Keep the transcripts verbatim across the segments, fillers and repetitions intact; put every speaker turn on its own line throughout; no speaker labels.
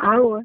Alô?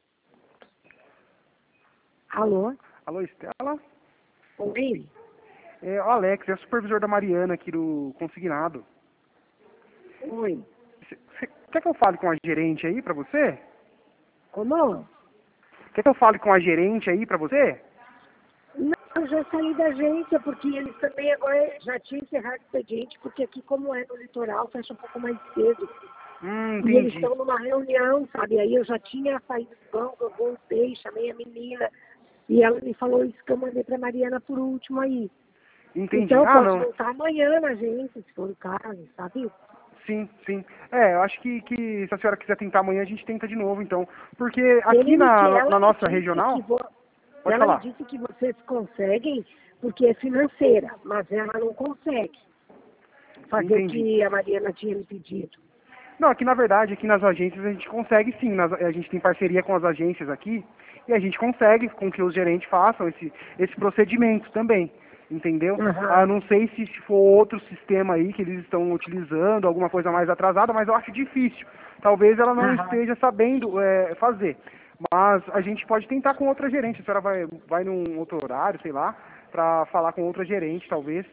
Alô?
Alô, Estela?
Oi?
É o Alex, é o supervisor da Mariana aqui do consignado.
Oi?
Você quer que eu fale com a gerente aí pra você?
Como?
Quer que eu fale com a gerente aí pra você?
Não, eu já saí da agência, porque eles também agora já tinham encerrado o expediente, porque aqui, como é no litoral, fecha um pouco mais cedo.
Hum,
E eles
entendi.
estão numa reunião, sabe? Aí eu já tinha saído do banco, eu voltei, chamei a menina, e ela me falou isso que eu mandei pra Mariana por último aí.
Entendi.
Então eu
Ah,
posso
não.
voltar amanhã na agência, se for o caso, sabe?
Sim, sim. É, eu acho que, que se a senhora quiser tentar amanhã, a gente tenta de novo, então. Porque aqui
Ele me, que
na,
ela
na
me
nossa
disse que
regional...
vo,
Pode
ela me
falar.
disse que vocês conseguem porque é financeira, mas ela não consegue fazer o
Entendi.
que a Mariana tinha me pedido.
Não, aqui na verdade, aqui nas agências a gente consegue sim, nas- a gente tem parceria com as agências aqui e a gente consegue com que os gerentes façam esse, esse procedimento também, entendeu? Ah,
Aham,
não sei se, se for outro sistema aí que eles estão utilizando, alguma coisa mais atrasada, mas eu acho difícil. Talvez ela não
aham.
esteja sabendo é, fazer, mas a gente pode tentar com outra gerente, a senhora vai, vai num outro horário, sei lá, para falar com outra gerente, talvez.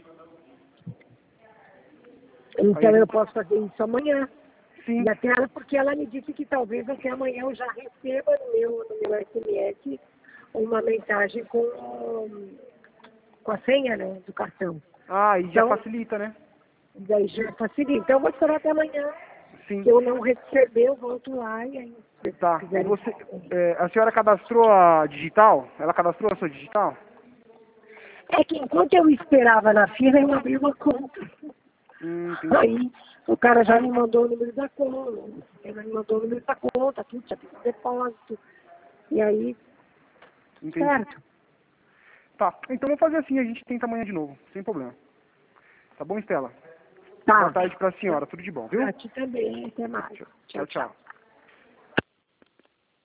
Aí a
Então eu
gente...
posso fazer isso amanhã.
Sim,
E até ela, porque ela me disse que talvez até amanhã eu já receba no meu, no meu S M S uma mensagem com, com a senha, né, do cartão.
ah, aí já
Então,
facilita, né?
daí já facilita. Então eu vou esperar até amanhã.
Sim.
Se eu não receber, eu volto lá e aí, se vocês
Tá.
quiserem.
Você, é, a senhora cadastrou a digital? Ela cadastrou a sua digital?
É que enquanto eu esperava na fila, eu abri uma conta.
Hum, entendi.
Aí o cara já me mandou o número da conta, ele me mandou o número da conta, tudo, já fiz o depósito. E aí,
Entendi.
certo.
Tá. Então vamos fazer assim, a gente tenta amanhã de novo, sem problema. Tá bom, Estela? Boa
Tá.
tarde pra senhora, tudo de bom, viu?
Pra ti também, até mais.
Tchau,
Tchau,
tchau.
tchau.